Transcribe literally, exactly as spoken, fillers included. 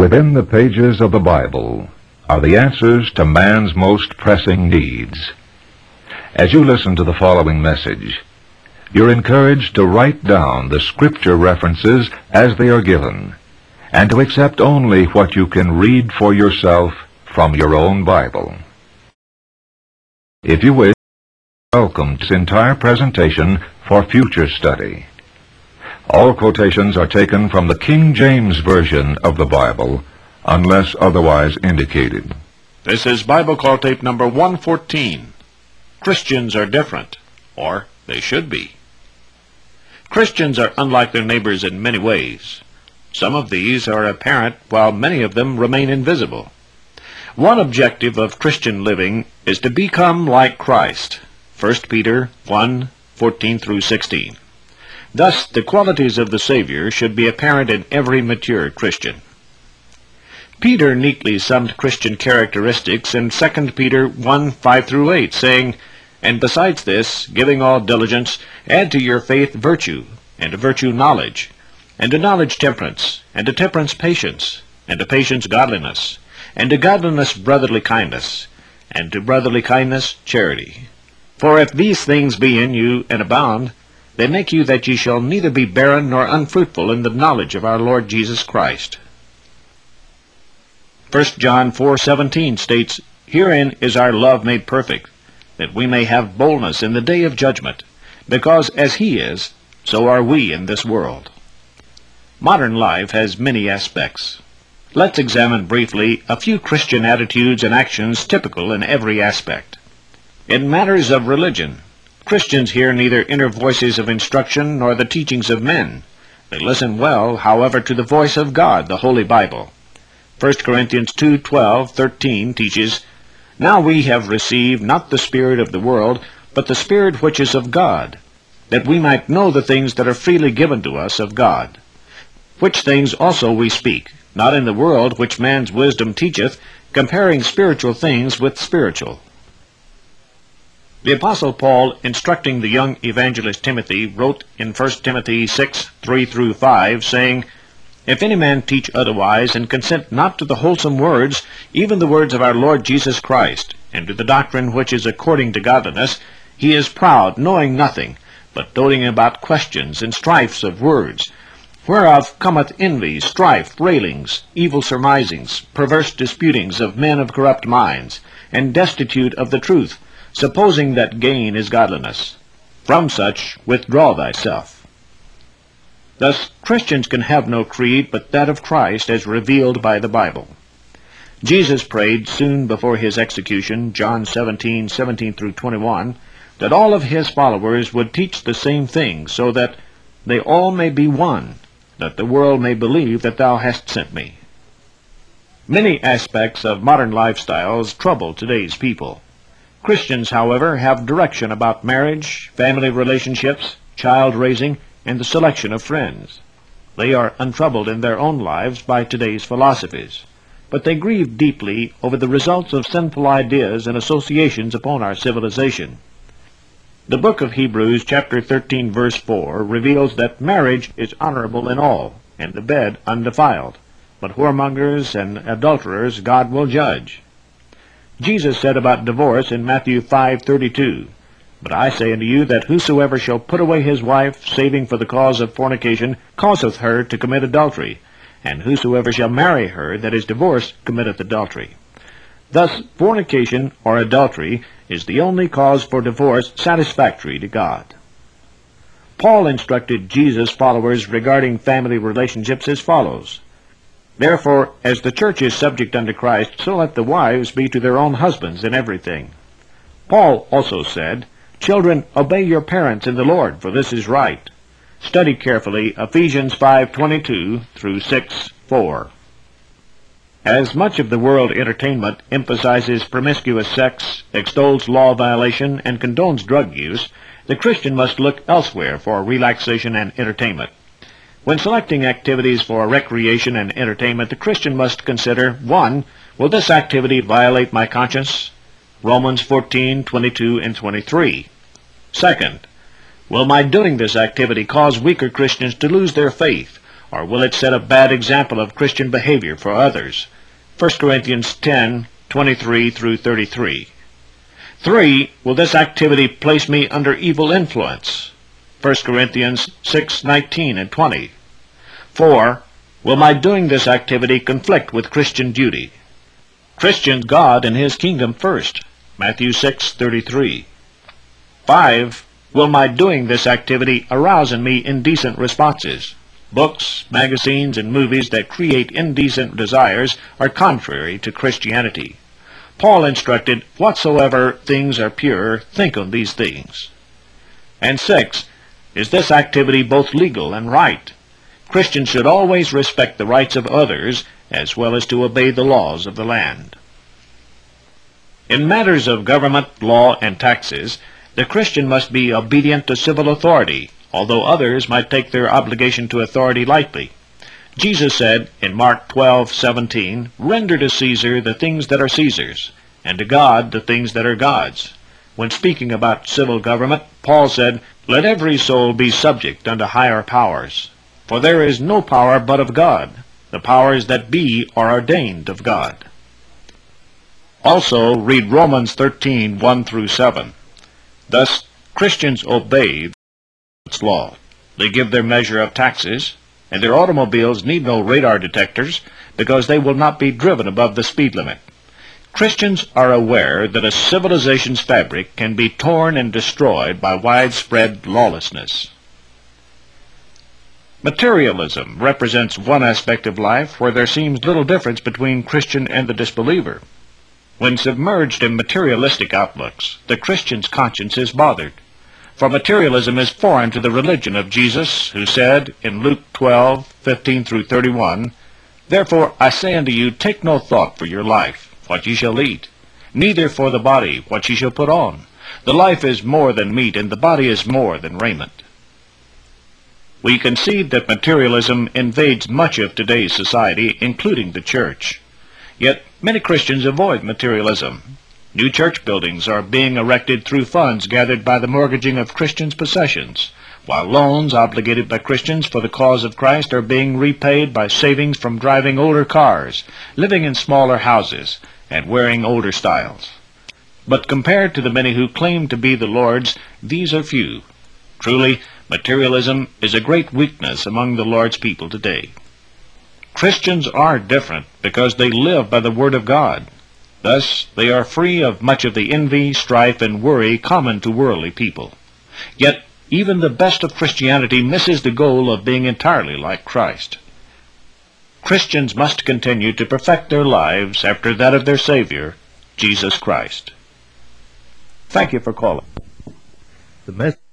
Within the pages of the Bible are the answers to man's most pressing needs. As you listen to the following message, you're encouraged to write down the scripture references as they are given, and to accept only what you can read for yourself from your own Bible. If you wish, welcome this entire presentation for future study. All quotations are taken from the King James Version of the Bible, unless otherwise indicated. This is Bible Call Tape number one fourteen. Christians are different, or they should be. Christians are unlike their neighbors in many ways. Some of these are apparent, while many of them remain invisible. One objective of Christian living is to become like Christ. First Peter one, fourteen through sixteen. Thus, the qualities of the Savior should be apparent in every mature Christian. Peter neatly summed Christian characteristics in Second Peter one, five through eight, saying, "And besides this, giving all diligence, add to your faith virtue, and to virtue knowledge, and to knowledge temperance, and to temperance patience, and to patience godliness, and to godliness brotherly kindness, and to brotherly kindness charity. For if these things be in you and abound, they make you that ye shall neither be barren nor unfruitful in the knowledge of our Lord Jesus Christ." First John four seventeen states, "Herein is our love made perfect, that we may have boldness in the day of judgment, because as he is, so are we in this world." Modern life has many aspects. Let's examine briefly a few Christian attitudes and actions typical in every aspect. In matters of religion, Christians hear neither inner voices of instruction nor the teachings of men. They listen well, however, to the voice of God, the Holy Bible. First Corinthians two, twelve, thirteen teaches, "Now we have received not the spirit of the world, but the Spirit which is of God, that we might know the things that are freely given to us of God. Which things also we speak, not in the world which man's wisdom teacheth, comparing spiritual things with spiritual." The Apostle Paul, instructing the young evangelist Timothy, wrote in First Timothy six, three through five, saying, "If any man teach otherwise, and consent not to the wholesome words, even the words of our Lord Jesus Christ, and to the doctrine which is according to godliness, he is proud, knowing nothing, but doting about questions and strifes of words, whereof cometh envy, strife, railings, evil surmisings, perverse disputings of men of corrupt minds, and destitute of the truth, supposing that gain is godliness. From such withdraw thyself." Thus, Christians can have no creed but that of Christ as revealed by the Bible. Jesus prayed soon before his execution, John seventeen, seventeen through twenty-one, that all of his followers would teach the same thing, so that they all may be one, that the world may believe that thou hast sent me. Many aspects of modern lifestyles trouble today's people. Christians, however, have direction about marriage, family relationships, child raising, and the selection of friends. They are untroubled in their own lives by today's philosophies, but they grieve deeply over the results of sinful ideas and associations upon our civilization. The book of Hebrews, chapter thirteen, verse four, reveals that marriage is honorable in all, and the bed undefiled, but whoremongers and adulterers God will judge. Jesus said about divorce in Matthew five, thirty-two, "But I say unto you that whosoever shall put away his wife, saving for the cause of fornication, causeth her to commit adultery, and whosoever shall marry her that is divorced committeth adultery." Thus, fornication or adultery is the only cause for divorce satisfactory to God. Paul instructed Jesus' followers regarding family relationships as follows, "Therefore, as the church is subject unto Christ, so let the wives be to their own husbands in everything." Paul also said, "Children, obey your parents in the Lord, for this is right." Study carefully Ephesians five, twenty-two through six, four. As much of the world entertainment emphasizes promiscuous sex, extols law violation, and condones drug use, the Christian must look elsewhere for relaxation and entertainment. When selecting activities for recreation and entertainment, the Christian must consider, one, will this activity violate my conscience? Romans fourteen, twenty-two and twenty-three. Second, will my doing this activity cause weaker Christians to lose their faith, or will it set a bad example of Christian behavior for others? First Corinthians ten, twenty-three through thirty-three. Three, will this activity place me under evil influence? First Corinthians six, nineteen and twenty. Four, will my doing this activity conflict with Christian duty? Christians, God and His kingdom first. Matthew six, thirty-three. Five, will my doing this activity arouse in me indecent responses? Books, magazines, and movies that create indecent desires are contrary to Christianity. Paul instructed, whatsoever things are pure, think on these things. And six, is this activity both legal and right? Christians should always respect the rights of others, as well as to obey the laws of the land. In matters of government, law, and taxes, the Christian must be obedient to civil authority, although others might take their obligation to authority lightly. Jesus said in Mark twelve, seventeen, render to Caesar the things that are Caesar's, and to God the things that are God's. When speaking about civil government, Paul said, let every soul be subject unto higher powers. For there is no power but of God. The powers that be are ordained of God. Also, read Romans thirteen, one through seven. Thus, Christians obey its law. They give their measure of taxes, and their automobiles need no radar detectors because they will not be driven above the speed limit. Christians are aware that a civilization's fabric can be torn and destroyed by widespread lawlessness. Materialism represents one aspect of life where there seems little difference between Christian and the disbeliever. When submerged in materialistic outlooks, the Christian's conscience is bothered. For materialism is foreign to the religion of Jesus, who said in Luke twelve, fifteen through thirty-one, therefore I say unto you, take no thought for your life, what ye shall eat, neither for the body, what ye shall put on. The life is more than meat, and the body is more than raiment. We concede that materialism invades much of today's society, including the church. Yet many Christians avoid materialism. New church buildings are being erected through funds gathered by the mortgaging of Christians' possessions, while loans obligated by Christians for the cause of Christ are being repaid by savings from driving older cars, living in smaller houses, and wearing older styles. But compared to the many who claim to be the Lord's, these are few. Truly, materialism is a great weakness among the Lord's people today. Christians are different because they live by the Word of God. Thus, they are free of much of the envy, strife, and worry common to worldly people. Yet, even the best of Christianity misses the goal of being entirely like Christ. Christians must continue to perfect their lives after that of their Savior, Jesus Christ. Thank you for calling. The message